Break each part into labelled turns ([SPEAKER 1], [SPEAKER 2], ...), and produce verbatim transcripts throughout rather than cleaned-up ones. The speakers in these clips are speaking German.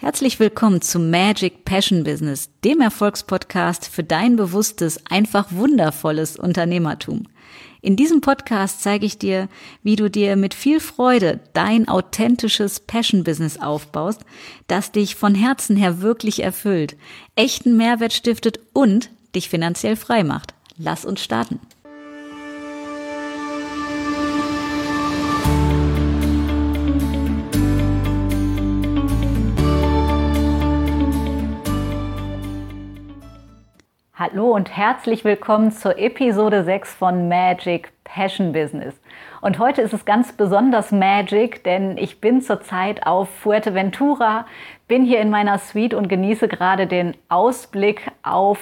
[SPEAKER 1] Herzlich willkommen zu Magic Passion Business, dem Erfolgspodcast für dein bewusstes, einfach wundervolles Unternehmertum. In diesem Podcast zeige ich dir, wie du dir mit viel Freude dein authentisches Passion Business aufbaust, das dich von Herzen her wirklich erfüllt, echten Mehrwert stiftet und dich finanziell frei macht. Lass uns starten. Hallo und herzlich willkommen zur Episode sechs von Magic Passion Business. Und heute ist es ganz besonders Magic, denn ich bin zurzeit auf Fuerteventura, bin hier in meiner Suite und genieße gerade den Ausblick auf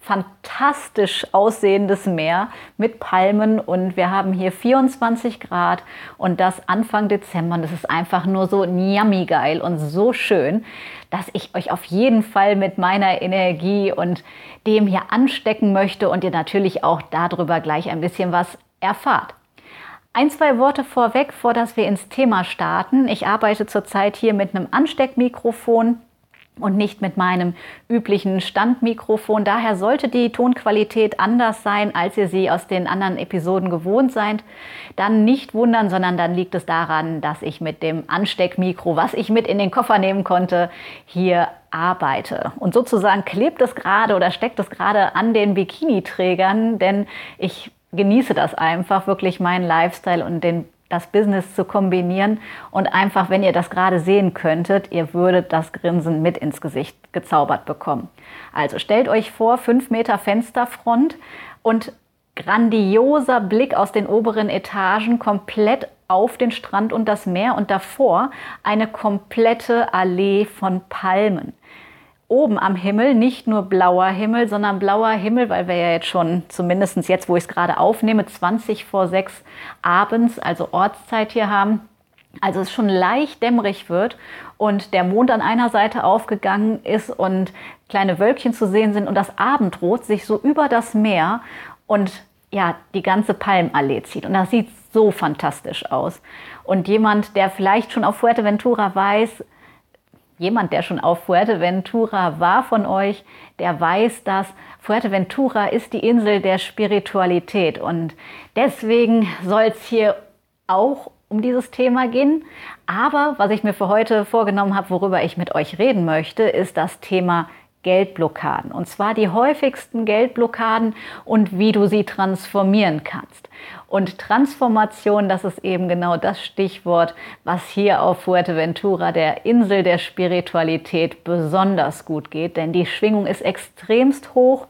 [SPEAKER 1] fantastisch aussehendes Meer mit Palmen und wir haben hier vierundzwanzig Grad und das Anfang Dezember und das ist einfach nur so yummy geil und so schön, dass ich euch auf jeden Fall mit meiner Energie und dem hier anstecken möchte und ihr natürlich auch darüber gleich ein bisschen was erfahrt. Ein, zwei Worte vorweg, vor dass wir ins Thema starten. Ich arbeite zurzeit hier mit einem Ansteckmikrofon und nicht mit meinem üblichen Standmikrofon. Daher sollte die Tonqualität anders sein, als ihr sie aus den anderen Episoden gewohnt seid. Dann nicht wundern, sondern dann liegt es daran, dass ich mit dem Ansteckmikro, was ich mit in den Koffer nehmen konnte, hier arbeite. Und sozusagen klebt es gerade oder steckt es gerade an den Bikini-Trägern, denn ich genieße das einfach, wirklich meinen Lifestyle und den das Business zu kombinieren und einfach, wenn ihr das gerade sehen könntet, ihr würdet das Grinsen mit ins Gesicht gezaubert bekommen. Also stellt euch vor, fünf Meter Fensterfront und grandioser Blick aus den oberen Etagen komplett auf den Strand und das Meer und davor eine komplette Allee von Palmen. Oben am Himmel nicht nur blauer Himmel, sondern blauer Himmel, weil wir ja jetzt schon, zumindest jetzt, wo ich es gerade aufnehme, zwanzig vor sechs abends, also Ortszeit hier haben. Also es schon leicht dämmerig wird und der Mond an einer Seite aufgegangen ist und kleine Wölkchen zu sehen sind und das Abendrot sich so über das Meer und ja, die ganze Palmenallee zieht. Und das sieht so fantastisch aus. Und jemand, der vielleicht schon auf Fuerteventura weiß, Jemand, der schon auf Fuerteventura war von euch, der weiß, dass Fuerteventura ist die Insel der Spiritualität. Und deswegen soll es hier auch um dieses Thema gehen. Aber was ich mir für heute vorgenommen habe, worüber ich mit euch reden möchte, ist das Thema Geldblockaden. Und zwar die häufigsten Geldblockaden und wie du sie transformieren kannst. Und Transformation, das ist eben genau das Stichwort, was hier auf Fuerteventura, der Insel der Spiritualität, besonders gut geht. Denn die Schwingung ist extremst hoch,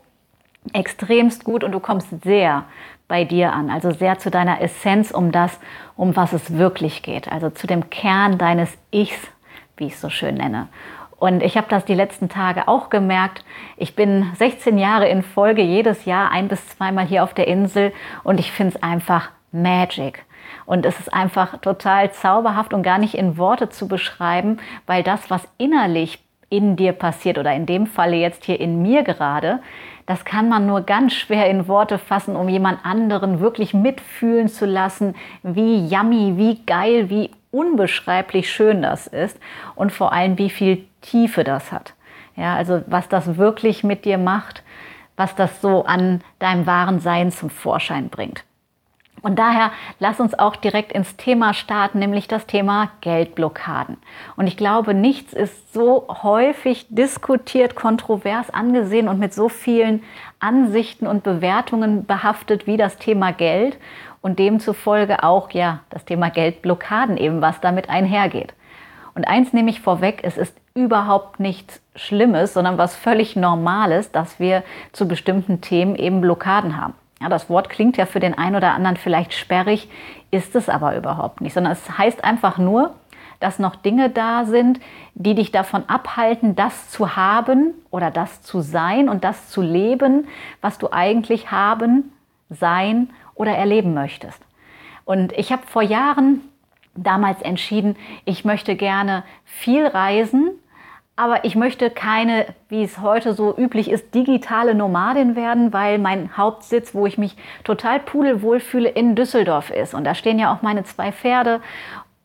[SPEAKER 1] extremst gut und du kommst sehr bei dir an. Also sehr zu deiner Essenz, um das, um was es wirklich geht. Also zu dem Kern deines Ichs, wie ich es so schön nenne. Und ich habe das die letzten Tage auch gemerkt. Ich bin sechzehn Jahre in Folge jedes Jahr ein- bis zweimal hier auf der Insel und ich finde es einfach Magic. Und es ist einfach total zauberhaft und gar nicht in Worte zu beschreiben, weil das, was innerlich in dir passiert oder in dem Falle jetzt hier in mir gerade, das kann man nur ganz schwer in Worte fassen, um jemand anderen wirklich mitfühlen zu lassen, wie yummy, wie geil, wie unbeschreiblich schön das ist und vor allem, wie viel Tiefe das hat. Ja, also was das wirklich mit dir macht, was das so an deinem wahren Sein zum Vorschein bringt. Und daher lass uns auch direkt ins Thema starten, nämlich das Thema Geldblockaden. Und ich glaube, nichts ist so häufig diskutiert, kontrovers angesehen und mit so vielen Ansichten und Bewertungen behaftet wie das Thema Geld und demzufolge auch ja das Thema Geldblockaden eben, was damit einhergeht. Und eins nehme ich vorweg, es ist überhaupt nichts Schlimmes, sondern was völlig Normales, dass wir zu bestimmten Themen eben Blockaden haben. Ja, das Wort klingt ja für den einen oder anderen vielleicht sperrig, ist es aber überhaupt nicht, sondern es heißt einfach nur, dass noch Dinge da sind, die dich davon abhalten, das zu haben oder das zu sein und das zu leben, was du eigentlich haben, sein oder erleben möchtest. Und ich habe vor Jahren damals entschieden, ich möchte gerne viel reisen, aber ich möchte keine, wie es heute so üblich ist, digitale Nomadin werden, weil mein Hauptsitz, wo ich mich total pudelwohl fühle, in Düsseldorf ist. Und da stehen ja auch meine zwei Pferde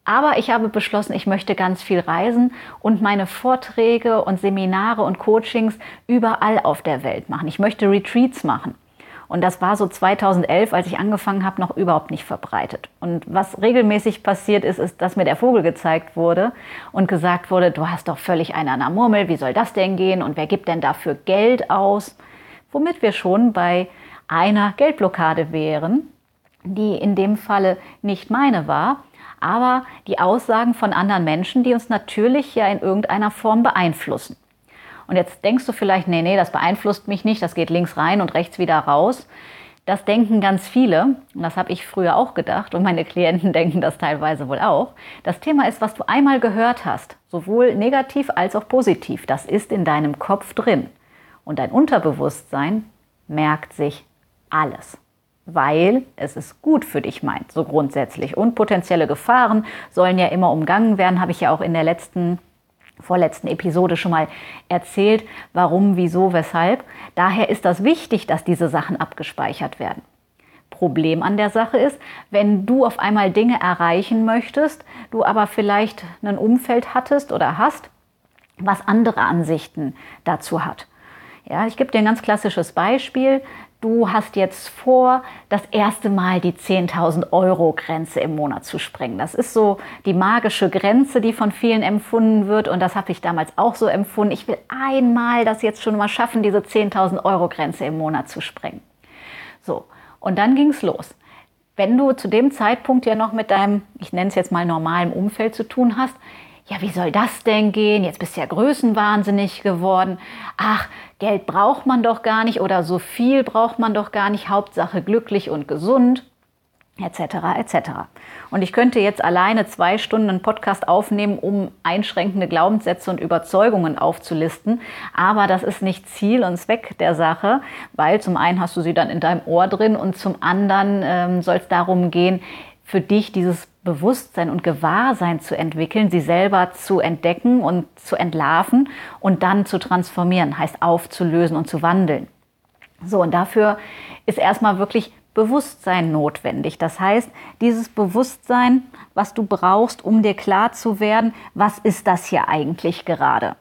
[SPEAKER 1] Aber ich habe beschlossen, ich möchte ganz viel reisen und meine Vorträge und Seminare und Coachings überall auf der Welt machen. Ich möchte Retreats machen. Und das war so zweitausendelf, als ich angefangen habe, noch überhaupt nicht verbreitet. Und was regelmäßig passiert ist, ist, dass mir der Vogel gezeigt wurde und gesagt wurde, du hast doch völlig einen an der Murmel, wie soll das denn gehen und wer gibt denn dafür Geld aus? Womit wir schon bei einer Geldblockade wären, die in dem Falle nicht meine war, aber die Aussagen von anderen Menschen, die uns natürlich ja in irgendeiner Form beeinflussen. Und jetzt denkst du vielleicht, nee, nee, das beeinflusst mich nicht, das geht links rein und rechts wieder raus. Das denken ganz viele und das habe ich früher auch gedacht und meine Klienten denken das teilweise wohl auch. Das Thema ist, was du einmal gehört hast, sowohl negativ als auch positiv. Das ist in deinem Kopf drin und dein Unterbewusstsein merkt sich alles, weil es es gut für dich meint, so grundsätzlich. Und potenzielle Gefahren sollen ja immer umgangen werden, habe ich ja auch in der letzten vorletzten Episode schon mal erzählt, warum, wieso, weshalb. Daher ist das wichtig, dass diese Sachen abgespeichert werden. Problem an der Sache ist, wenn du auf einmal Dinge erreichen möchtest, du aber vielleicht ein Umfeld hattest oder hast, was andere Ansichten dazu hat. Ja, ich gebe dir ein ganz klassisches Beispiel. Du hast jetzt vor, das erste Mal die zehntausend Euro Grenze im Monat zu sprengen. Das ist so die magische Grenze, die von vielen empfunden wird. Und das habe ich damals auch so empfunden. Ich will einmal das jetzt schon mal schaffen, diese zehntausend Euro Grenze im Monat zu sprengen. So, und dann ging es los. Wenn du zu dem Zeitpunkt ja noch mit deinem, ich nenne es jetzt mal normalen Umfeld zu tun hast, ja, wie soll das denn gehen? Jetzt bist du ja größenwahnsinnig geworden. Ach, Geld braucht man doch gar nicht oder so viel braucht man doch gar nicht. Hauptsache glücklich und gesund, et cetera et cetera. Und ich könnte jetzt alleine zwei Stunden einen Podcast aufnehmen, um einschränkende Glaubenssätze und Überzeugungen aufzulisten. Aber das ist nicht Ziel und Zweck der Sache, weil zum einen hast du sie dann in deinem Ohr drin und zum anderen ähm, soll es darum gehen, für dich dieses Bewusstsein und Gewahrsein zu entwickeln, sie selber zu entdecken und zu entlarven und dann zu transformieren, heißt aufzulösen und zu wandeln. So, und dafür ist erstmal wirklich Bewusstsein notwendig. Das heißt, dieses Bewusstsein, was du brauchst, um dir klar zu werden, was ist das hier eigentlich gerade?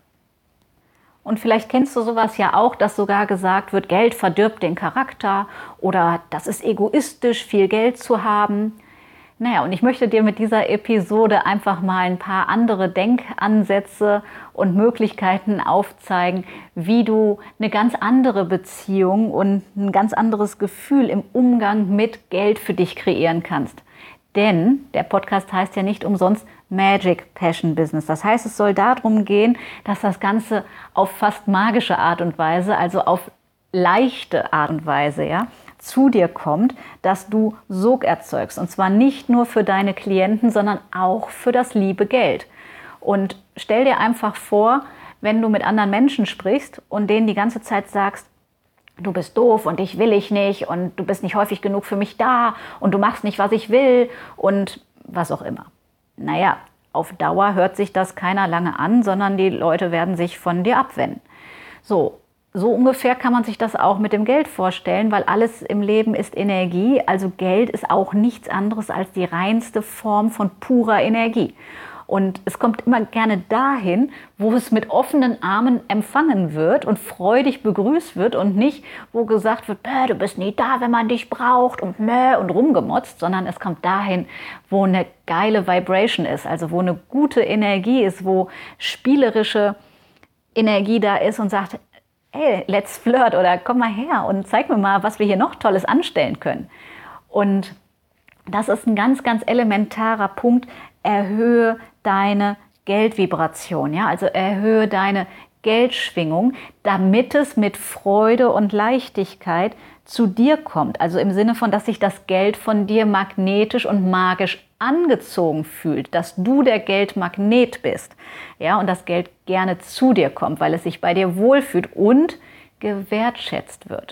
[SPEAKER 1] Und vielleicht kennst du sowas ja auch, dass sogar gesagt wird, Geld verdirbt den Charakter oder das ist egoistisch, viel Geld zu haben. Naja, und ich möchte dir mit dieser Episode einfach mal ein paar andere Denkansätze und Möglichkeiten aufzeigen, wie du eine ganz andere Beziehung und ein ganz anderes Gefühl im Umgang mit Geld für dich kreieren kannst. Denn der Podcast heißt ja nicht umsonst Magic Passion Business. Das heißt, es soll darum gehen, dass das Ganze auf fast magische Art und Weise, also auf leichte Art und Weise, ja, zu dir kommt, dass du Sog erzeugst. Und zwar nicht nur für deine Klienten, sondern auch für das liebe Geld. Und stell dir einfach vor, wenn du mit anderen Menschen sprichst und denen die ganze Zeit sagst, du bist doof und dich will ich nicht und du bist nicht häufig genug für mich da und du machst nicht, was ich will und was auch immer. Naja, auf Dauer hört sich das keiner lange an, sondern die Leute werden sich von dir abwenden. So. So ungefähr kann man sich das auch mit dem Geld vorstellen, weil alles im Leben ist Energie. Also Geld ist auch nichts anderes als die reinste Form von purer Energie. Und es kommt immer gerne dahin, wo es mit offenen Armen empfangen wird und freudig begrüßt wird und nicht, wo gesagt wird, du bist nie da, wenn man dich braucht und meh und rumgemotzt, sondern es kommt dahin, wo eine geile Vibration ist, also wo eine gute Energie ist, wo spielerische Energie da ist und sagt, hey, let's flirt oder komm mal her und zeig mir mal, was wir hier noch Tolles anstellen können. Und das ist ein ganz, ganz elementarer Punkt. Erhöhe deine Geldvibration, ja, also erhöhe deine Geldschwingung, damit es mit Freude und Leichtigkeit zu dir kommt. Also im Sinne von, dass sich das Geld von dir magnetisch und magisch angezogen fühlt, dass du der Geldmagnet bist, ja, und das Geld gerne zu dir kommt, weil es sich bei dir wohlfühlt und gewertschätzt wird.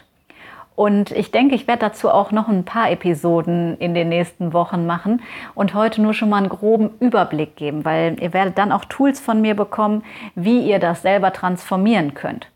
[SPEAKER 1] Und ich denke, ich werde dazu auch noch ein paar Episoden in den nächsten Wochen machen und heute nur schon mal einen groben Überblick geben, weil ihr werdet dann auch Tools von mir bekommen, wie ihr das selber transformieren könnt.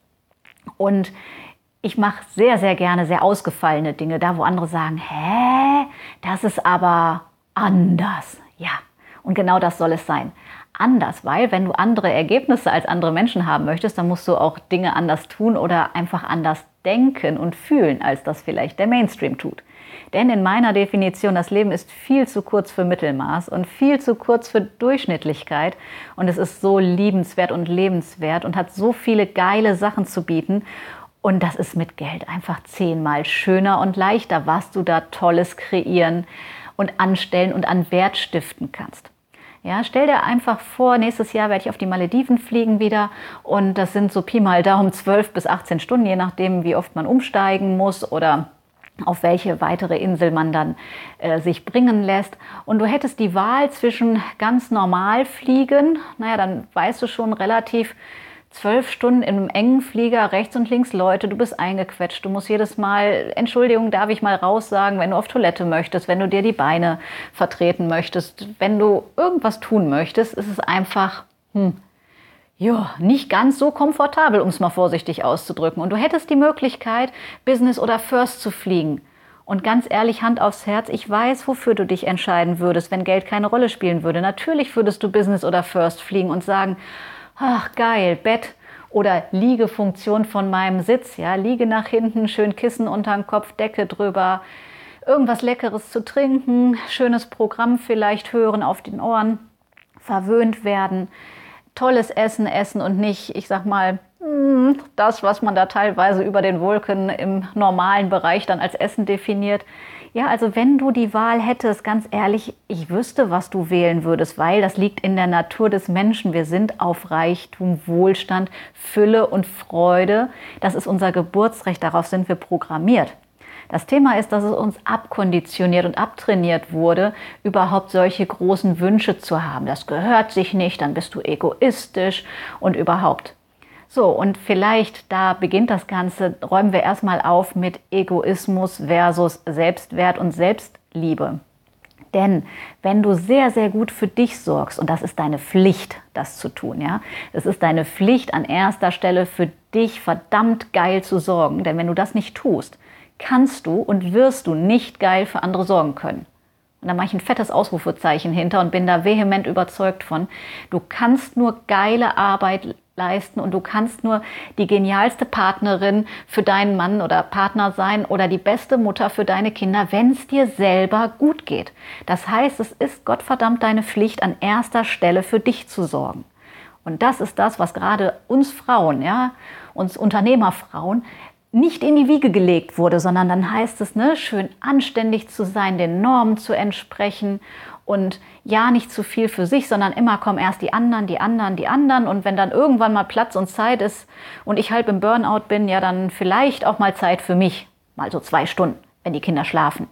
[SPEAKER 1] Und ich mache sehr, sehr gerne sehr ausgefallene Dinge, da wo andere sagen, hä, das ist aber anders, ja. Und genau das soll es sein. Anders, weil wenn du andere Ergebnisse als andere Menschen haben möchtest, dann musst du auch Dinge anders tun oder einfach anders denken und fühlen, als das vielleicht der Mainstream tut. Denn in meiner Definition, das Leben ist viel zu kurz für Mittelmaß und viel zu kurz für Durchschnittlichkeit. Und es ist so liebenswert und lebenswert und hat so viele geile Sachen zu bieten. Und das ist mit Geld einfach zehnmal schöner und leichter, was du da Tolles kreieren und anstellen und an Wert stiften kannst. Ja, stell dir einfach vor, nächstes Jahr werde ich auf die Malediven fliegen wieder und das sind so Pi mal Daumen zwölf bis achtzehn Stunden, je nachdem, wie oft man umsteigen muss oder auf welche weitere Insel man dann äh, sich bringen lässt. Und du hättest die Wahl zwischen ganz normal fliegen, naja, dann weißt du schon relativ, zwölf Stunden in einem engen Flieger, rechts und links Leute, du bist eingequetscht, du musst jedes Mal, Entschuldigung, darf ich mal raus sagen, wenn du auf Toilette möchtest, wenn du dir die Beine vertreten möchtest, wenn du irgendwas tun möchtest, ist es einfach, hm, ja, nicht ganz so komfortabel, um es mal vorsichtig auszudrücken. Und du hättest die Möglichkeit, Business oder First zu fliegen. Und ganz ehrlich, Hand aufs Herz, ich weiß, wofür du dich entscheiden würdest, wenn Geld keine Rolle spielen würde. Natürlich würdest du Business oder First fliegen und sagen, ach geil, Bett oder Liegefunktion von meinem Sitz, ja, liege nach hinten, schön Kissen unter den Kopf, Decke drüber, irgendwas Leckeres zu trinken, schönes Programm vielleicht hören auf den Ohren, verwöhnt werden, tolles Essen essen und nicht, ich sag mal, das, was man da teilweise über den Wolken im normalen Bereich dann als Essen definiert. Ja, also wenn du die Wahl hättest, ganz ehrlich, ich wüsste, was du wählen würdest, weil das liegt in der Natur des Menschen. Wir sind auf Reichtum, Wohlstand, Fülle und Freude. Das ist unser Geburtsrecht, darauf sind wir programmiert. Das Thema ist, dass es uns abkonditioniert und abtrainiert wurde, überhaupt solche großen Wünsche zu haben. Das gehört sich nicht, dann bist du egoistisch und überhaupt. So, und vielleicht, da beginnt das Ganze, räumen wir erstmal auf mit Egoismus versus Selbstwert und Selbstliebe. Denn wenn du sehr, sehr gut für dich sorgst, und das ist deine Pflicht, das zu tun, ja, es ist deine Pflicht an erster Stelle für dich verdammt geil zu sorgen, denn wenn du das nicht tust, kannst du und wirst du nicht geil für andere sorgen können. Und da mache ich ein fettes Ausrufezeichen hinter und bin da vehement überzeugt von. Du kannst nur geile Arbeit leisten und du kannst nur die genialste Partnerin für deinen Mann oder Partner sein oder die beste Mutter für deine Kinder, wenn es dir selber gut geht. Das heißt, es ist Gottverdammt deine Pflicht, an erster Stelle für dich zu sorgen. Und das ist das, was gerade uns Frauen, ja, uns Unternehmerfrauen, nicht in die Wiege gelegt wurde, sondern dann heißt es, ne, schön anständig zu sein, den Normen zu entsprechen und ja, nicht zu viel für sich, sondern immer kommen erst die anderen, die anderen, die anderen und wenn dann irgendwann mal Platz und Zeit ist und ich halb im Burnout bin, ja, dann vielleicht auch mal Zeit für mich, mal so zwei Stunden, wenn die Kinder schlafen.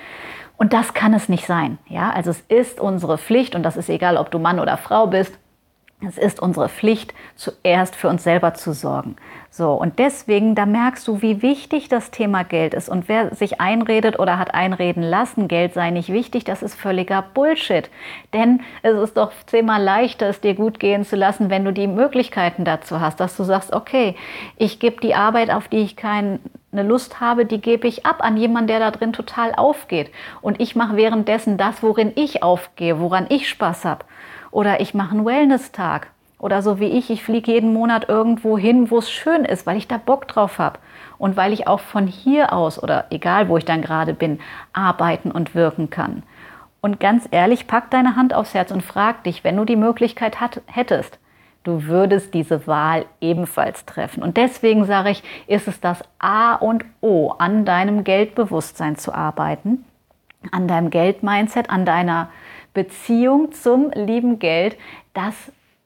[SPEAKER 1] Und das kann es nicht sein, ja, also es ist unsere Pflicht und das ist egal, ob du Mann oder Frau bist, es ist unsere Pflicht, zuerst für uns selber zu sorgen. So, und deswegen, da merkst du, wie wichtig das Thema Geld ist. Und wer sich einredet oder hat einreden lassen, Geld sei nicht wichtig, das ist völliger Bullshit. Denn es ist doch zehnmal leichter, es dir gut gehen zu lassen, wenn du die Möglichkeiten dazu hast, dass du sagst, okay, ich gebe die Arbeit, auf die ich keine Lust habe, die gebe ich ab an jemanden, der da drin total aufgeht. Und ich mache währenddessen das, worin ich aufgehe, woran ich Spaß habe. Oder ich mache einen Wellness-Tag. Oder so wie ich, ich fliege jeden Monat irgendwo hin, wo es schön ist, weil ich da Bock drauf habe. Und weil ich auch von hier aus, oder egal wo ich dann gerade bin, arbeiten und wirken kann. Und ganz ehrlich, pack deine Hand aufs Herz und frag dich, wenn du die Möglichkeit hat, hättest, du würdest diese Wahl ebenfalls treffen. Und deswegen sage ich, ist es das A und O, an deinem Geldbewusstsein zu arbeiten, an deinem Geldmindset, an deiner Beziehung zum lieben Geld, dass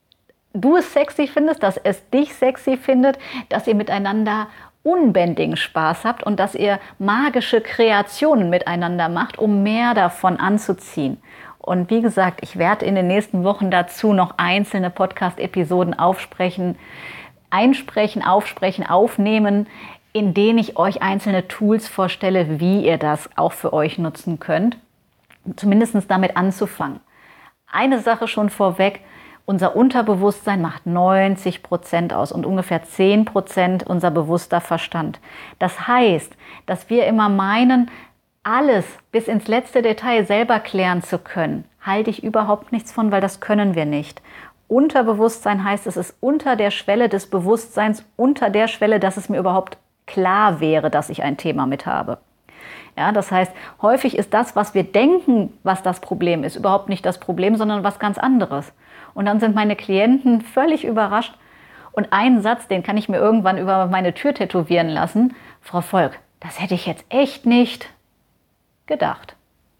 [SPEAKER 1] du es sexy findest, dass es dich sexy findet, dass ihr miteinander unbändigen Spaß habt und dass ihr magische Kreationen miteinander macht, um mehr davon anzuziehen. Und wie gesagt, ich werde in den nächsten Wochen dazu noch einzelne Podcast-Episoden aufsprechen, einsprechen, aufsprechen, aufnehmen, in denen ich euch einzelne Tools vorstelle, wie ihr das auch für euch nutzen könnt. Zumindest damit anzufangen. Eine Sache schon vorweg, unser Unterbewusstsein macht neunzig Prozent aus und ungefähr zehn Prozent unser bewusster Verstand. Das heißt, dass wir immer meinen, alles bis ins letzte Detail selber klären zu können, halte ich überhaupt nichts von, weil das können wir nicht. Unterbewusstsein heißt, es ist unter der Schwelle des Bewusstseins, unter der Schwelle, dass es mir überhaupt klar wäre, dass ich ein Thema mit habe. Ja, das heißt, häufig ist das, was wir denken, was das Problem ist, überhaupt nicht das Problem, sondern was ganz anderes. Und dann sind meine Klienten völlig überrascht. Und einen Satz, den kann ich mir irgendwann über meine Tür tätowieren lassen. Frau Volk, das hätte ich jetzt echt nicht gedacht.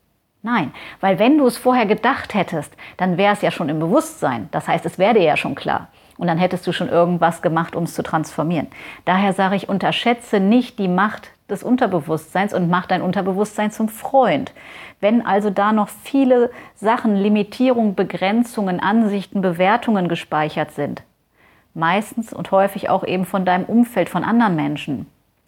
[SPEAKER 1] Nein, weil wenn du es vorher gedacht hättest, dann wäre es ja schon im Bewusstsein. Das heißt, es wäre dir ja schon klar. Und dann hättest du schon irgendwas gemacht, um es zu transformieren. Daher sage ich, unterschätze nicht die Macht des Unterbewusstseins und mach dein Unterbewusstsein zum Freund. Wenn also da noch viele Sachen, Limitierungen, Begrenzungen, Ansichten, Bewertungen gespeichert sind, meistens und häufig auch eben von deinem Umfeld, von anderen Menschen,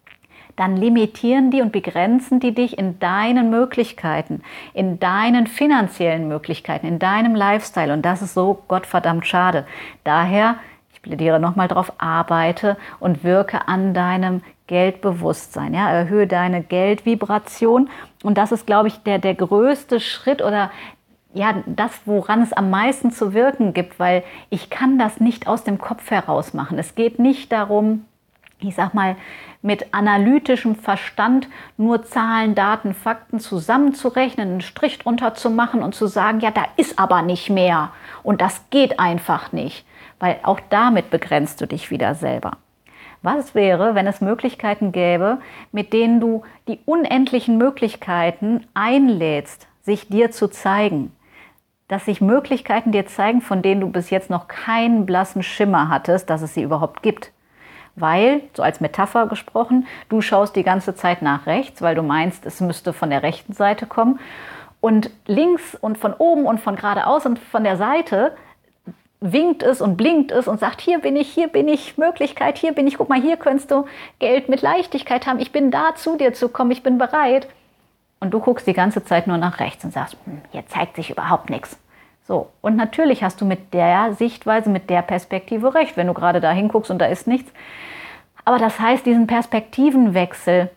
[SPEAKER 1] dann limitieren die und begrenzen die dich in deinen Möglichkeiten, in deinen finanziellen Möglichkeiten, in deinem Lifestyle. Und das ist so gottverdammt schade. Daher, ich plädiere nochmal drauf, arbeite und wirke an deinem Geldbewusstsein. Ja? Erhöhe deine Geldvibration. Und das ist, glaube ich, der, der größte Schritt oder ja, das, woran es am meisten zu wirken gibt, weil ich kann das nicht aus dem Kopf heraus machen. Es geht nicht darum, ich sag mal, mit analytischem Verstand nur Zahlen, Daten, Fakten zusammenzurechnen, einen Strich drunter zu machen und zu sagen, ja, da ist aber nicht mehr und das geht einfach nicht, weil auch damit begrenzt du dich wieder selber. Was wäre, wenn es Möglichkeiten gäbe, mit denen du die unendlichen Möglichkeiten einlädst, sich dir zu zeigen? Dass sich Möglichkeiten dir zeigen, von denen du bis jetzt noch keinen blassen Schimmer hattest, dass es sie überhaupt gibt. Weil, so als Metapher gesprochen, du schaust die ganze Zeit nach rechts, weil du meinst, es müsste von der rechten Seite kommen. Und links und von oben und von geradeaus und von der Seite winkt es und blinkt es und sagt, hier bin ich, hier bin ich, Möglichkeit, hier bin ich, guck mal, hier könntest du Geld mit Leichtigkeit haben, ich bin da, zu dir zu kommen, ich bin bereit. Und du guckst die ganze Zeit nur nach rechts und sagst, hm, hier zeigt sich überhaupt nichts. So, und natürlich hast du mit der Sichtweise, mit der Perspektive recht, wenn du gerade da hinguckst und da ist nichts. Aber das heißt, diesen Perspektivenwechsel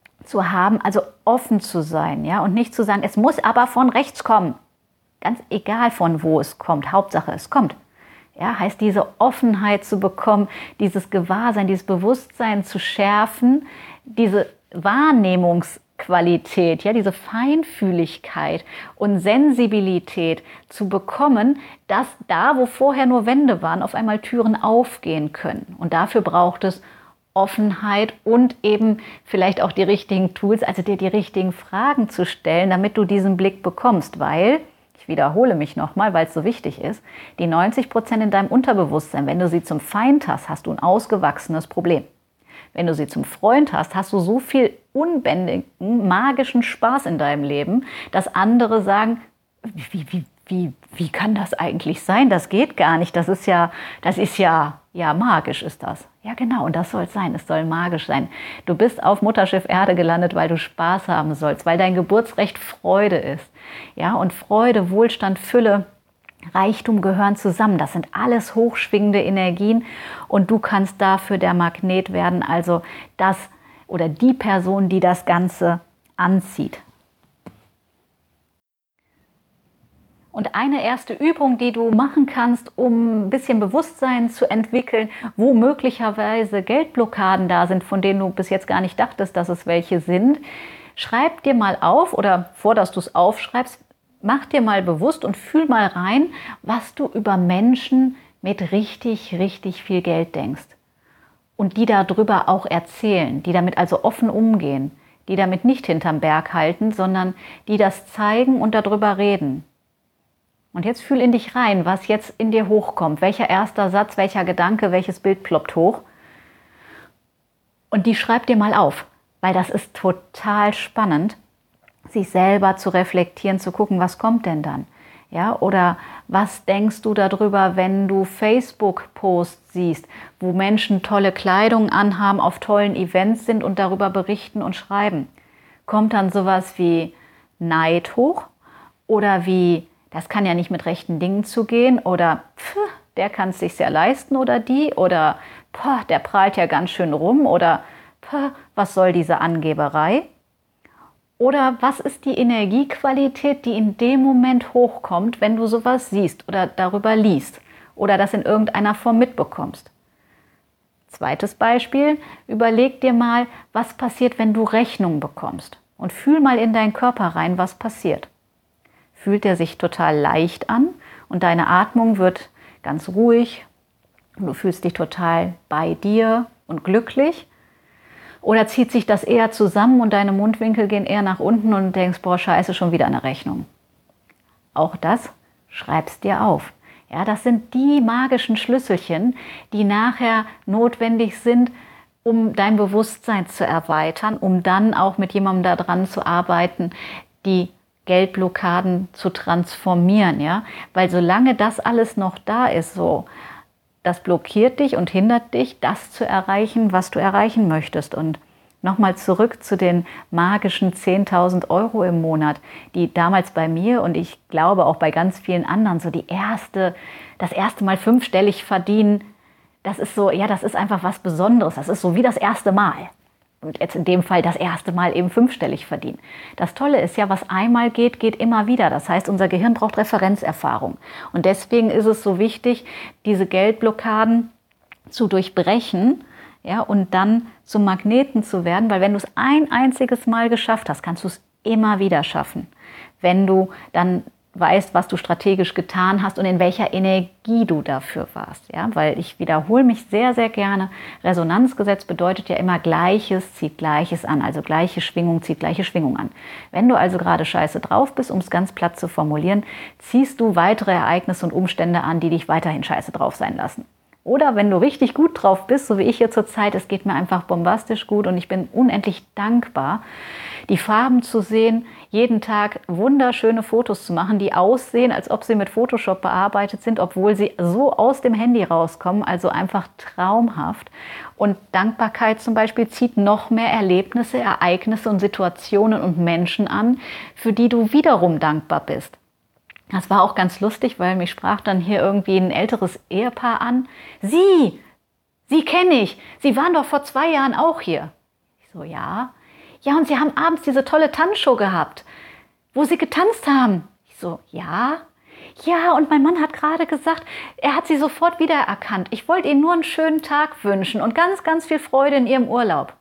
[SPEAKER 1] zu haben, also offen zu sein, ja, und nicht zu sagen, es muss aber von rechts kommen. Ganz egal von wo es kommt, Hauptsache es kommt. Ja, heißt diese Offenheit zu bekommen, dieses Gewahrsein, dieses Bewusstsein zu schärfen, diese Wahrnehmungsqualität, ja, diese Feinfühligkeit und Sensibilität zu bekommen, dass da, wo vorher nur Wände waren, auf einmal Türen aufgehen können. Und dafür braucht es Offenheit und eben vielleicht auch die richtigen Tools, also dir die richtigen Fragen zu stellen, damit du diesen Blick bekommst, weil, ich wiederhole mich nochmal, weil es so wichtig ist, die neunzig Prozent in deinem Unterbewusstsein, wenn du sie zum Feind hast, hast du ein ausgewachsenes Problem. Wenn du sie zum Freund hast, hast du so viel unbändigen, magischen Spaß in deinem Leben, dass andere sagen, wie, wie, wie, wie kann das eigentlich sein? Das geht gar nicht. Das ist ja, das ist ja, ja, magisch ist das. Ja, genau. Und das soll es sein. Es soll magisch sein. Du bist auf Mutterschiff Erde gelandet, weil du Spaß haben sollst, weil dein Geburtsrecht Freude ist. Ja, und Freude, Wohlstand, Fülle, Reichtum gehören zusammen. Das sind alles hochschwingende Energien und du kannst dafür der Magnet werden, also das oder die Person, die das Ganze anzieht. Und eine erste Übung, die du machen kannst, um ein bisschen Bewusstsein zu entwickeln, wo möglicherweise Geldblockaden da sind, von denen du bis jetzt gar nicht dachtest, dass es welche sind, schreib dir mal auf oder vor, dass du es aufschreibst, mach dir mal bewusst und fühl mal rein, was du über Menschen mit richtig, richtig viel Geld denkst. Und die darüber auch erzählen, die damit also offen umgehen, die damit nicht hinterm Berg halten, sondern die das zeigen und darüber reden. Und jetzt fühl in dich rein, was jetzt in dir hochkommt. Welcher erster Satz, welcher Gedanke, welches Bild ploppt hoch. Und die schreib dir mal auf, weil das ist total spannend, sich selber zu reflektieren, zu gucken, was kommt denn dann? Ja, oder was denkst du darüber, wenn du Facebook-Posts siehst, wo Menschen tolle Kleidung anhaben, auf tollen Events sind und darüber berichten und schreiben? Kommt dann sowas wie Neid hoch oder wie, das kann ja nicht mit rechten Dingen zugehen oder pff, der kann es sich sehr leisten oder die oder boah, der prahlt ja ganz schön rum oder pff, was soll diese Angeberei? Oder was ist die Energiequalität, die in dem Moment hochkommt, wenn du sowas siehst oder darüber liest oder das in irgendeiner Form mitbekommst? Zweites Beispiel, überleg dir mal, was passiert, wenn du Rechnung bekommst. Und fühl mal in deinen Körper rein, was passiert. Fühlt er sich total leicht an und deine Atmung wird ganz ruhig und du fühlst dich total bei dir und glücklich? Oder zieht sich das eher zusammen und deine Mundwinkel gehen eher nach unten und du denkst, boah, scheiße, schon wieder eine Rechnung? Auch das schreibst dir auf. Ja, das sind die magischen Schlüsselchen, die nachher notwendig sind, um dein Bewusstsein zu erweitern, um dann auch mit jemandem daran zu arbeiten, die Geldblockaden zu transformieren. Ja? Weil solange das alles noch da ist, so, das blockiert dich und hindert dich, das zu erreichen, was du erreichen möchtest. Und nochmal zurück zu den magischen zehntausend Euro im Monat, die damals bei mir und ich glaube auch bei ganz vielen anderen so die erste, das erste Mal fünfstellig verdienen. Das ist so, ja, das ist einfach was Besonderes. Das ist so wie das erste Mal. Und jetzt in dem Fall das erste Mal eben fünfstellig verdienen. Das Tolle ist ja, was einmal geht, geht immer wieder. Das heißt, unser Gehirn braucht Referenzerfahrung. Und deswegen ist es so wichtig, diese Geldblockaden zu durchbrechen, ja, und dann zum Magneten zu werden. Weil wenn du es ein einziges Mal geschafft hast, kannst du es immer wieder schaffen. Wenn du dann weißt, was du strategisch getan hast und in welcher Energie du dafür warst. Ja? Weil ich wiederhole mich sehr, sehr gerne. Resonanzgesetz bedeutet ja immer Gleiches zieht Gleiches an. Also gleiche Schwingung zieht gleiche Schwingung an. Wenn du also gerade scheiße drauf bist, um es ganz platt zu formulieren, ziehst du weitere Ereignisse und Umstände an, die dich weiterhin scheiße drauf sein lassen. Oder wenn du richtig gut drauf bist, so wie ich hier zurzeit, es geht mir einfach bombastisch gut und ich bin unendlich dankbar, die Farben zu sehen, jeden Tag wunderschöne Fotos zu machen, die aussehen, als ob sie mit Photoshop bearbeitet sind, obwohl sie so aus dem Handy rauskommen, also einfach traumhaft. Und Dankbarkeit zum Beispiel zieht noch mehr Erlebnisse, Ereignisse und Situationen und Menschen an, für die du wiederum dankbar bist. Das war auch ganz lustig, weil mich sprach dann hier irgendwie ein älteres Ehepaar an. Sie, Sie kenne ich. Sie waren doch vor zwei Jahren auch hier. Ich so, ja. Ja, und Sie haben abends diese tolle Tanzshow gehabt, wo Sie getanzt haben. Ich so, ja. Ja, und mein Mann hat gerade gesagt, er hat Sie sofort wiedererkannt. Ich wollte Ihnen nur einen schönen Tag wünschen und ganz, ganz viel Freude in Ihrem Urlaub.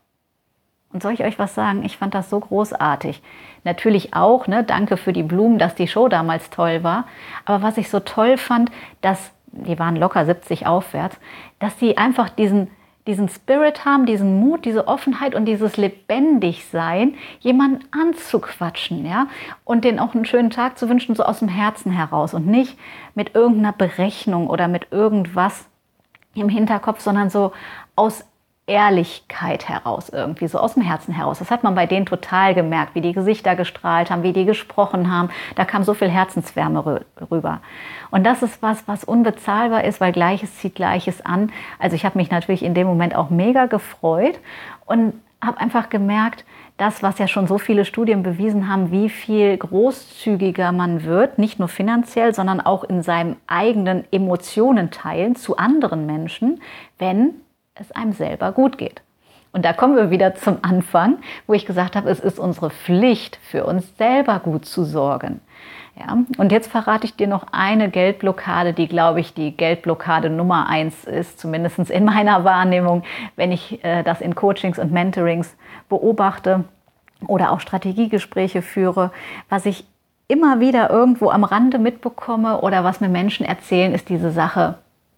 [SPEAKER 1] Und soll ich euch was sagen? Ich fand das so großartig. Natürlich auch, ne, danke für die Blumen, dass die Show damals toll war. Aber was ich so toll fand, dass, die waren locker siebzig aufwärts, dass sie einfach diesen, diesen Spirit haben, diesen Mut, diese Offenheit und dieses Lebendigsein, jemanden anzuquatschen, ja, und denen auch einen schönen Tag zu wünschen, so aus dem Herzen heraus und nicht mit irgendeiner Berechnung oder mit irgendwas im Hinterkopf, sondern so aus Ehrlichkeit heraus, irgendwie so aus dem Herzen heraus. Das hat man bei denen total gemerkt, wie die Gesichter gestrahlt haben, wie die gesprochen haben. Da kam so viel Herzenswärme rüber. Und das ist was, was unbezahlbar ist, weil Gleiches zieht Gleiches an. Also ich habe mich natürlich in dem Moment auch mega gefreut und habe einfach gemerkt, das, was ja schon so viele Studien bewiesen haben, wie viel großzügiger man wird, nicht nur finanziell, sondern auch in seinem eigenen Emotionen teilen zu anderen Menschen, wenn es einem selber gut geht. Und da kommen wir wieder zum Anfang, wo ich gesagt habe, es ist unsere Pflicht, für uns selber gut zu sorgen. Ja, und jetzt verrate ich dir noch eine Geldblockade, die, glaube ich, die Geldblockade Nummer eins ist, zumindest in meiner Wahrnehmung, wenn ich äh, das in Coachings und Mentorings beobachte oder auch Strategiegespräche führe. Was ich immer wieder irgendwo am Rande mitbekomme oder was mir Menschen erzählen, ist diese Sache,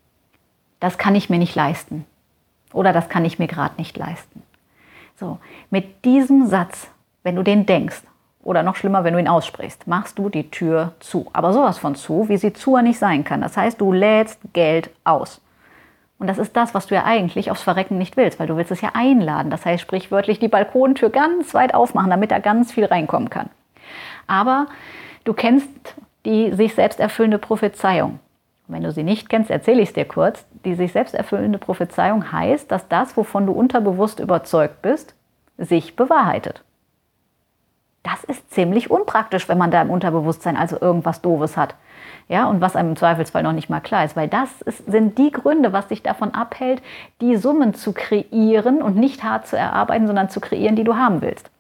[SPEAKER 1] das kann ich mir nicht leisten. Oder das kann ich mir gerade nicht leisten. So, mit diesem Satz, wenn du den denkst, oder noch schlimmer, wenn du ihn aussprichst, machst du die Tür zu. Aber sowas von zu, wie sie zu nicht sein kann. Das heißt, du lädst Geld aus. Und das ist das, was du ja eigentlich aufs Verrecken nicht willst, weil du willst es ja einladen. Das heißt, sprichwörtlich die Balkontür ganz weit aufmachen, damit da ganz viel reinkommen kann. Aber du kennst die sich selbst erfüllende Prophezeiung. Wenn du sie nicht kennst, erzähle ich es dir kurz. Die sich selbst erfüllende Prophezeiung heißt, dass das, wovon du unterbewusst überzeugt bist, sich bewahrheitet. Das ist ziemlich unpraktisch, wenn man da im Unterbewusstsein also irgendwas Doofes hat. Ja, und was einem im Zweifelsfall noch nicht mal klar ist. Weil das ist, sind die Gründe, was dich davon abhält, die Summen zu kreieren und nicht hart zu erarbeiten, sondern zu kreieren, die du haben willst.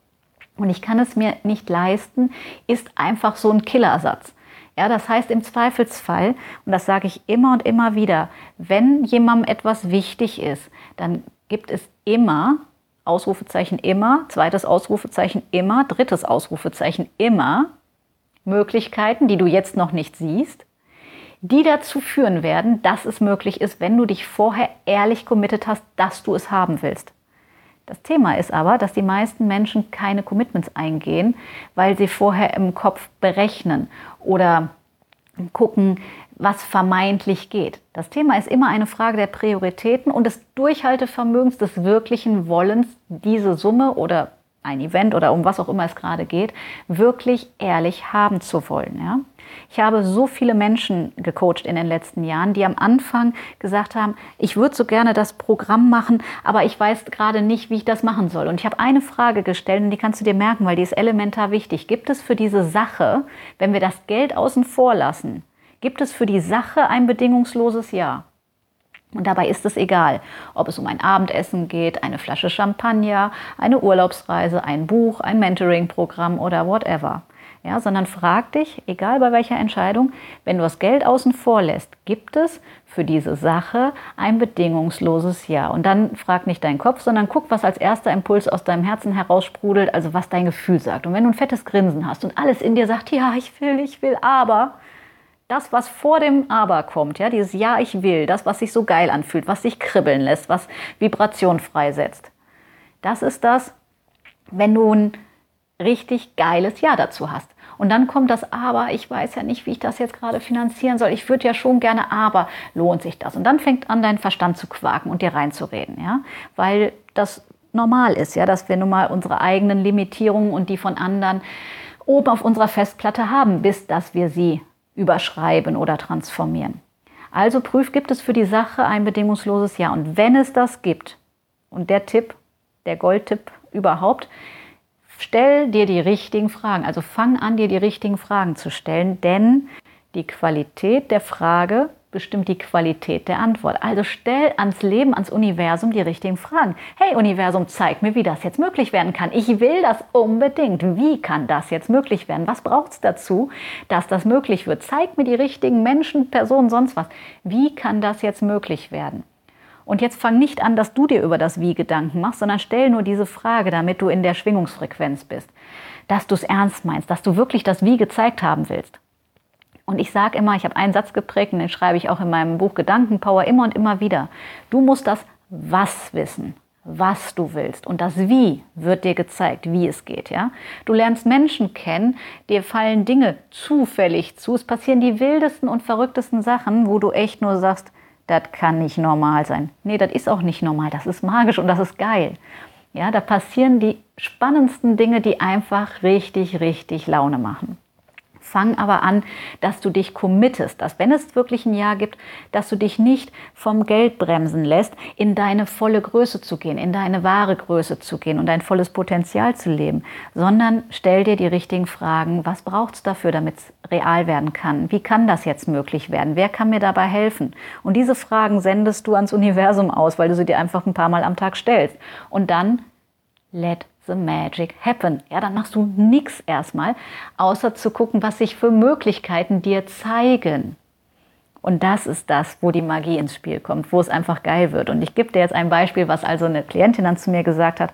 [SPEAKER 1] und ich kann es mir nicht leisten, ist einfach so ein Killersatz. Ja, das heißt im Zweifelsfall, und das sage ich immer und immer wieder, wenn jemandem etwas wichtig ist, dann gibt es immer, Ausrufezeichen immer, zweites Ausrufezeichen immer, drittes Ausrufezeichen immer, Möglichkeiten, die du jetzt noch nicht siehst, die dazu führen werden, dass es möglich ist, wenn du dich vorher ehrlich committed hast, dass du es haben willst. Das Thema ist aber, dass die meisten Menschen keine Commitments eingehen, weil sie vorher im Kopf berechnen oder gucken, was vermeintlich geht. Das Thema ist immer eine Frage der Prioritäten und des Durchhaltevermögens, des wirklichen Wollens, diese Summe oder ein Event oder um was auch immer es gerade geht, wirklich ehrlich haben zu wollen. Ja? Ich habe so viele Menschen gecoacht in den letzten Jahren, die am Anfang gesagt haben, ich würde so gerne das Programm machen, aber ich weiß gerade nicht, wie ich das machen soll. Und ich habe eine Frage gestellt und die kannst du dir merken, weil die ist elementar wichtig. Gibt es für diese Sache, wenn wir das Geld außen vor lassen, gibt es für die Sache ein bedingungsloses Ja? Und dabei ist es egal, ob es um ein Abendessen geht, eine Flasche Champagner, eine Urlaubsreise, ein Buch, ein Mentoring-Programm oder whatever. Ja, sondern frag dich, egal bei welcher Entscheidung, wenn du das Geld außen vor lässt, gibt es für diese Sache ein bedingungsloses Ja. Und dann frag nicht deinen Kopf, sondern guck, was als erster Impuls aus deinem Herzen heraussprudelt, also was dein Gefühl sagt. Und wenn du ein fettes Grinsen hast und alles in dir sagt, ja, ich will, ich will, aber... Das, was vor dem Aber kommt, ja, dieses Ja, ich will, das, was sich so geil anfühlt, was sich kribbeln lässt, was Vibration freisetzt. Das ist das, wenn du ein richtig geiles Ja dazu hast. Und dann kommt das Aber, ich weiß ja nicht, wie ich das jetzt gerade finanzieren soll. Ich würde ja schon gerne, aber lohnt sich das? Und dann fängt an, dein Verstand zu quaken und dir reinzureden, ja, weil das normal ist, ja, dass wir nun mal unsere eigenen Limitierungen und die von anderen oben auf unserer Festplatte haben, bis dass wir sie überschreiben oder transformieren. Also prüf, gibt es für die Sache ein bedingungsloses Ja. Und wenn es das gibt, und der Tipp, der Goldtipp überhaupt, stell dir die richtigen Fragen. Also fang an, dir die richtigen Fragen zu stellen, denn die Qualität der Frage bestimmt die Qualität der Antwort. Also stell ans Leben, ans Universum die richtigen Fragen. Hey Universum, zeig mir, wie das jetzt möglich werden kann. Ich will das unbedingt. Wie kann das jetzt möglich werden? Was braucht es dazu, dass das möglich wird? Zeig mir die richtigen Menschen, Personen, sonst was. Wie kann das jetzt möglich werden? Und jetzt fang nicht an, dass du dir über das Wie Gedanken machst, sondern stell nur diese Frage, damit du in der Schwingungsfrequenz bist. Dass du es ernst meinst, dass du wirklich das Wie gezeigt haben willst. Und ich sage immer, ich habe einen Satz geprägt und den schreibe ich auch in meinem Buch Gedankenpower immer und immer wieder. Du musst das Was wissen, was du willst. Und das Wie wird dir gezeigt, wie es geht. Ja? Du lernst Menschen kennen, dir fallen Dinge zufällig zu. Es passieren die wildesten und verrücktesten Sachen, wo du echt nur sagst, das kann nicht normal sein. Nee, das ist auch nicht normal. Das ist magisch und das ist geil. Ja, da passieren die spannendsten Dinge, die einfach richtig, richtig Laune machen. Fang aber an, dass du dich committest, dass wenn es wirklich ein Ja gibt, dass du dich nicht vom Geld bremsen lässt, in deine volle Größe zu gehen, in deine wahre Größe zu gehen und dein volles Potenzial zu leben, sondern stell dir die richtigen Fragen. Was braucht es dafür, damit es real werden kann? Wie kann das jetzt möglich werden? Wer kann mir dabei helfen? Und diese Fragen sendest du ans Universum aus, weil du sie dir einfach ein paar Mal am Tag stellst. Und dann let the magic happen. Ja, dann machst du nichts erstmal, außer zu gucken, was sich für Möglichkeiten dir zeigen. Und das ist das, wo die Magie ins Spiel kommt, wo es einfach geil wird. Und ich gebe dir jetzt ein Beispiel, was also eine Klientin dann zu mir gesagt hat.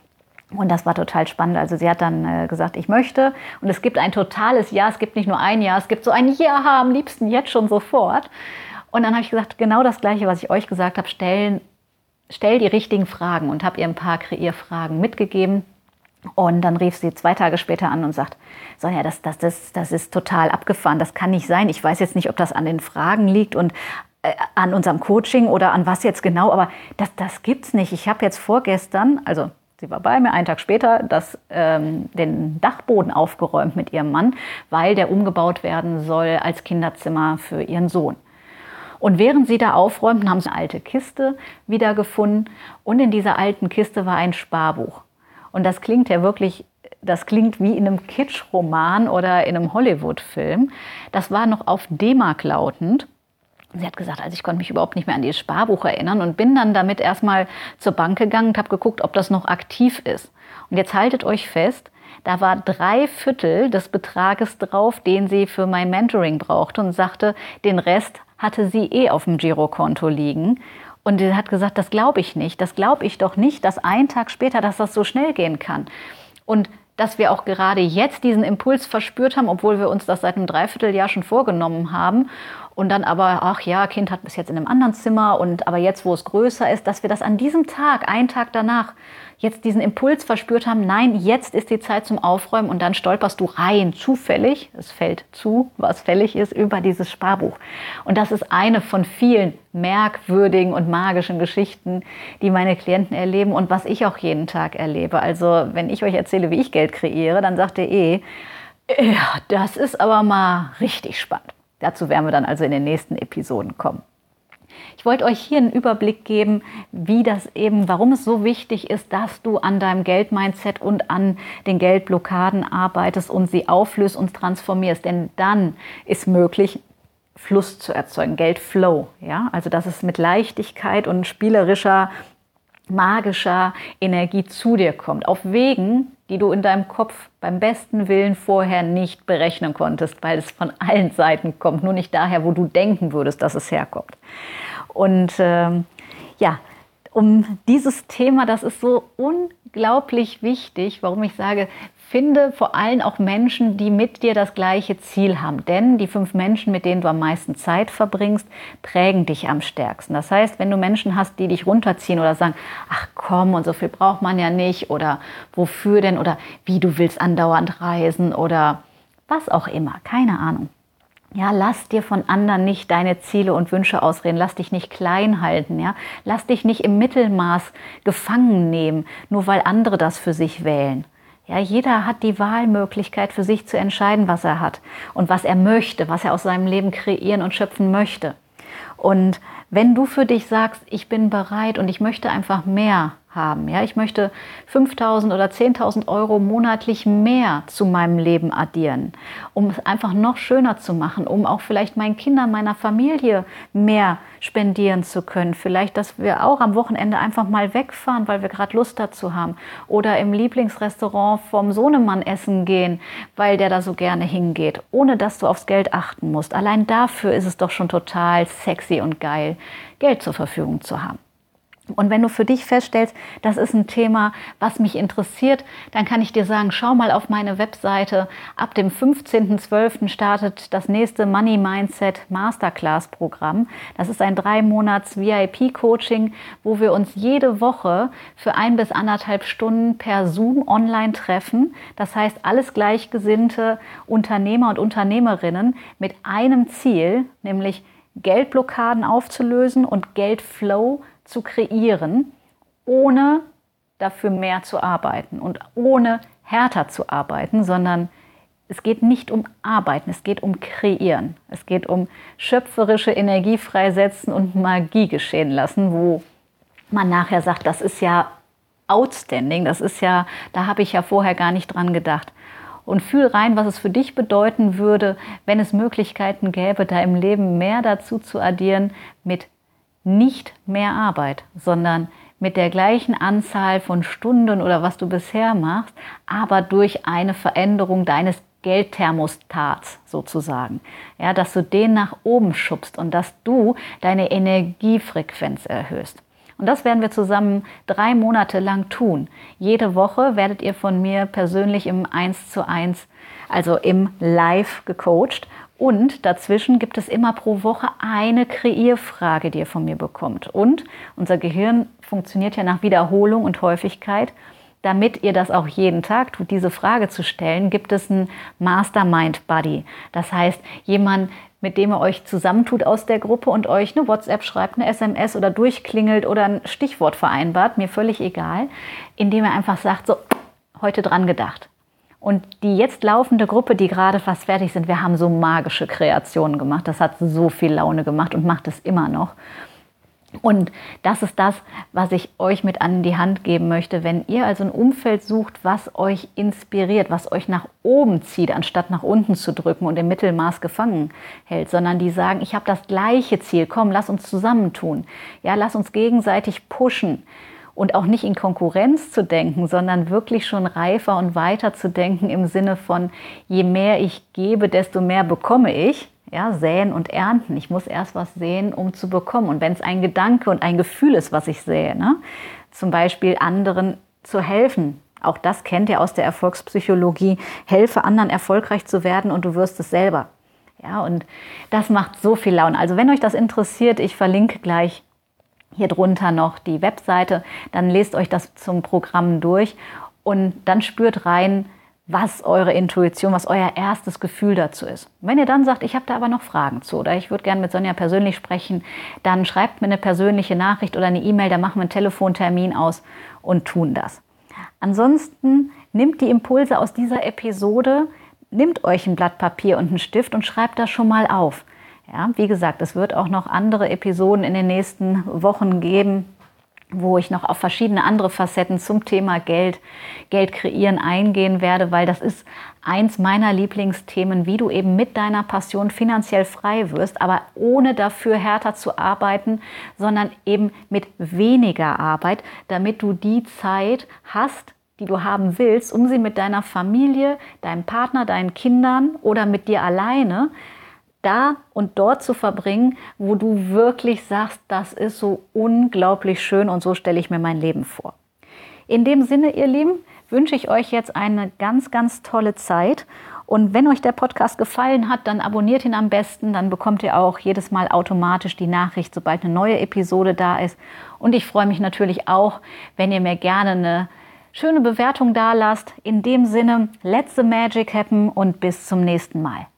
[SPEAKER 1] Und das war total spannend. Also sie hat dann äh, gesagt, ich möchte. Und es gibt ein totales Ja. Es gibt nicht nur ein Ja, es gibt so ein Ja, am liebsten jetzt schon sofort. Und dann habe ich gesagt, genau das Gleiche, was ich euch gesagt habe, stellen Stell die richtigen Fragen und habe ihr ein paar Kreierfragen mitgegeben. Und dann rief sie zwei Tage später an und sagt, Sonja, das, das, das, das ist total abgefahren, das kann nicht sein. Ich weiß jetzt nicht, ob das an den Fragen liegt und äh, an unserem Coaching oder an was jetzt genau, aber das, das gibt's nicht. Ich habe jetzt vorgestern, also sie war bei mir, einen Tag später, das, ähm, den Dachboden aufgeräumt mit ihrem Mann, weil der umgebaut werden soll als Kinderzimmer für ihren Sohn. Und während sie da aufräumten, haben sie eine alte Kiste wiedergefunden und in dieser alten Kiste war ein Sparbuch. Und das klingt ja wirklich, das klingt wie in einem Kitsch-Roman oder in einem Hollywood-Film. Das war noch auf D-Mark lautend. Sie hat gesagt, also ich konnte mich überhaupt nicht mehr an dieses Sparbuch erinnern und bin dann damit erstmal zur Bank gegangen und habe geguckt, ob das noch aktiv ist. Und jetzt haltet euch fest, Da war drei Viertel des Betrages drauf, den sie für mein Mentoring brauchte und sagte, den Rest hatte sie eh auf dem Girokonto liegen. Und sie hat gesagt, das glaube ich nicht, das glaube ich doch nicht, dass einen Tag später, dass das so schnell gehen kann. Und dass wir auch gerade jetzt diesen Impuls verspürt haben, obwohl wir uns das seit einem Dreivierteljahr schon vorgenommen haben. Und dann aber, ach ja, Kind hat bis jetzt in einem anderen Zimmer und aber jetzt, wo es größer ist, dass wir das an diesem Tag, einen Tag danach, jetzt diesen Impuls verspürt haben, nein, jetzt ist die Zeit zum Aufräumen und dann stolperst du rein, zufällig, es fällt zu, was fällig ist, über dieses Sparbuch. Und das ist eine von vielen merkwürdigen und magischen Geschichten, die meine Klienten erleben und was ich auch jeden Tag erlebe. Also wenn ich euch erzähle, wie ich Geld kreiere, dann sagt ihr eh, ja, das ist aber mal richtig spannend. Dazu werden wir dann also in den nächsten Episoden kommen. Ich wollte euch hier einen Überblick geben, wie das eben, warum es so wichtig ist, dass du an deinem Geldmindset und an den Geldblockaden arbeitest und sie auflöst und transformierst. Denn dann ist möglich, Fluss zu erzeugen, Geldflow. Ja? Also dass es mit Leichtigkeit und spielerischer, magischer Energie zu dir kommt. Auf Wegen, die du in deinem Kopf beim besten Willen vorher nicht berechnen konntest, weil es von allen Seiten kommt, nur nicht daher, wo du denken würdest, dass es herkommt. Und ähm, ja, um dieses Thema, das ist so unglaublich wichtig, warum ich sage, finde vor allem auch Menschen, die mit dir das gleiche Ziel haben. Denn die fünf Menschen, mit denen du am meisten Zeit verbringst, prägen dich am stärksten. Das heißt, wenn du Menschen hast, die dich runterziehen oder sagen, ach komm, und so viel braucht man ja nicht oder wofür denn oder wie, du willst andauernd reisen oder was auch immer, keine Ahnung. Ja, lass dir von anderen nicht deine Ziele und Wünsche ausreden. Lass dich nicht klein halten. Ja? Lass dich nicht im Mittelmaß gefangen nehmen, nur weil andere das für sich wählen. Ja, jeder hat die Wahlmöglichkeit für sich zu entscheiden, was er hat und was er möchte, was er aus seinem Leben kreieren und schöpfen möchte. Und wenn du für dich sagst, ich bin bereit und ich möchte einfach mehr haben, ja, ich möchte fünftausend oder zehntausend Euro monatlich mehr zu meinem Leben addieren, um es einfach noch schöner zu machen, um auch vielleicht meinen Kindern, meiner Familie mehr spendieren zu können. Vielleicht, dass wir auch am Wochenende einfach mal wegfahren, weil wir gerade Lust dazu haben. Oder im Lieblingsrestaurant vom Sohnemann essen gehen, weil der da so gerne hingeht, ohne dass du aufs Geld achten musst. Allein dafür ist es doch schon total sexy und geil, Geld zur Verfügung zu haben. Und wenn du für dich feststellst, das ist ein Thema, was mich interessiert, dann kann ich dir sagen, schau mal auf meine Webseite. Ab dem fünfzehnten zwölften startet das nächste Money Mindset Masterclass Programm. Das ist ein drei Monats V I P-Coaching, wo wir uns jede Woche für ein bis anderthalb Stunden per Zoom online treffen. Das heißt, alles gleichgesinnte Unternehmer und Unternehmerinnen mit einem Ziel, nämlich Geldblockaden aufzulösen und Geldflow zu kreieren, ohne dafür mehr zu arbeiten und ohne härter zu arbeiten, sondern es geht nicht um Arbeiten, es geht um Kreieren. Es geht um schöpferische Energie freisetzen und Magie geschehen lassen, wo man nachher sagt, das ist ja outstanding, das ist ja, da habe ich ja vorher gar nicht dran gedacht. Und fühl rein, was es für dich bedeuten würde, wenn es Möglichkeiten gäbe, da im Leben mehr dazu zu addieren mit nicht mehr Arbeit, sondern mit der gleichen Anzahl von Stunden oder was du bisher machst, aber durch eine Veränderung deines Geldthermostats sozusagen. Ja, dass du den nach oben schubst und dass du deine Energiefrequenz erhöhst. Und das werden wir zusammen drei Monate lang tun. Jede Woche werdet ihr von mir persönlich im eins zu eins, also im Live gecoacht. Und dazwischen gibt es immer pro Woche eine Kreierfrage, die ihr von mir bekommt. Und unser Gehirn funktioniert ja nach Wiederholung und Häufigkeit. Damit ihr das auch jeden Tag tut, diese Frage zu stellen, gibt es einen Mastermind Buddy. Das heißt, jemand, mit dem ihr euch zusammentut aus der Gruppe und euch eine WhatsApp schreibt, eine S M S oder durchklingelt oder ein Stichwort vereinbart, mir völlig egal, indem ihr einfach sagt, so, heute dran gedacht. Und die jetzt laufende Gruppe, die gerade fast fertig sind, wir haben so magische Kreationen gemacht. Das hat so viel Laune gemacht und macht es immer noch. Und das ist das, was ich euch mit an die Hand geben möchte, wenn ihr also ein Umfeld sucht, was euch inspiriert, was euch nach oben zieht, anstatt nach unten zu drücken und im Mittelmaß gefangen hält, sondern die sagen, ich habe das gleiche Ziel, komm, lass uns zusammentun. Ja, lass uns gegenseitig pushen. und auch nicht in Konkurrenz zu denken, sondern wirklich schon reifer und weiter zu denken im Sinne von, je mehr ich gebe, desto mehr bekomme ich. Ja, säen und ernten. Ich muss erst was säen, um zu bekommen. Und wenn es ein Gedanke und ein Gefühl ist, was ich sähe, ne? Zum Beispiel anderen zu helfen. Auch das kennt ihr aus der Erfolgspsychologie. Helfe anderen erfolgreich zu werden und du wirst es selber. Ja, und das macht so viel Laune. Also wenn euch das interessiert, ich verlinke gleich hier drunter noch die Webseite, dann lest euch das zum Programm durch und dann spürt rein, was eure Intuition, was euer erstes Gefühl dazu ist. Wenn ihr dann sagt, ich habe da aber noch Fragen zu oder ich würde gerne mit Sonja persönlich sprechen, dann schreibt mir eine persönliche Nachricht oder eine E-Mail, dann machen wir einen Telefontermin aus und tun das. Ansonsten nehmt die Impulse aus dieser Episode, nehmt euch ein Blatt Papier und einen Stift und schreibt das schon mal auf. Ja, wie gesagt, es wird auch noch andere Episoden in den nächsten Wochen geben, wo ich noch auf verschiedene andere Facetten zum Thema Geld, Geld kreieren eingehen werde, weil das ist eins meiner Lieblingsthemen, wie du eben mit deiner Passion finanziell frei wirst, aber ohne dafür härter zu arbeiten, sondern eben mit weniger Arbeit, damit du die Zeit hast, die du haben willst, um sie mit deiner Familie, deinem Partner, deinen Kindern oder mit dir alleine da und dort zu verbringen, wo du wirklich sagst, das ist so unglaublich schön und so stelle ich mir mein Leben vor. In dem Sinne, ihr Lieben, wünsche ich euch jetzt eine ganz, ganz tolle Zeit. Und wenn euch der Podcast gefallen hat, dann abonniert ihn am besten. Dann bekommt ihr auch jedes Mal automatisch die Nachricht, sobald eine neue Episode da ist. Und ich freue mich natürlich auch, wenn ihr mir gerne eine schöne Bewertung da lasst. In dem Sinne, let the magic happen und bis zum nächsten Mal.